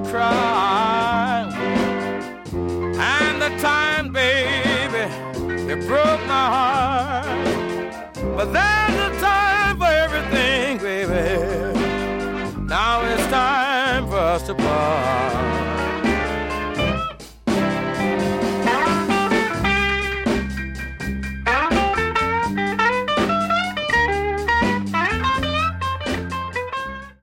cry. And the time, baby, it broke my heart. But there's a time for everything, baby. Now it's time for us to part.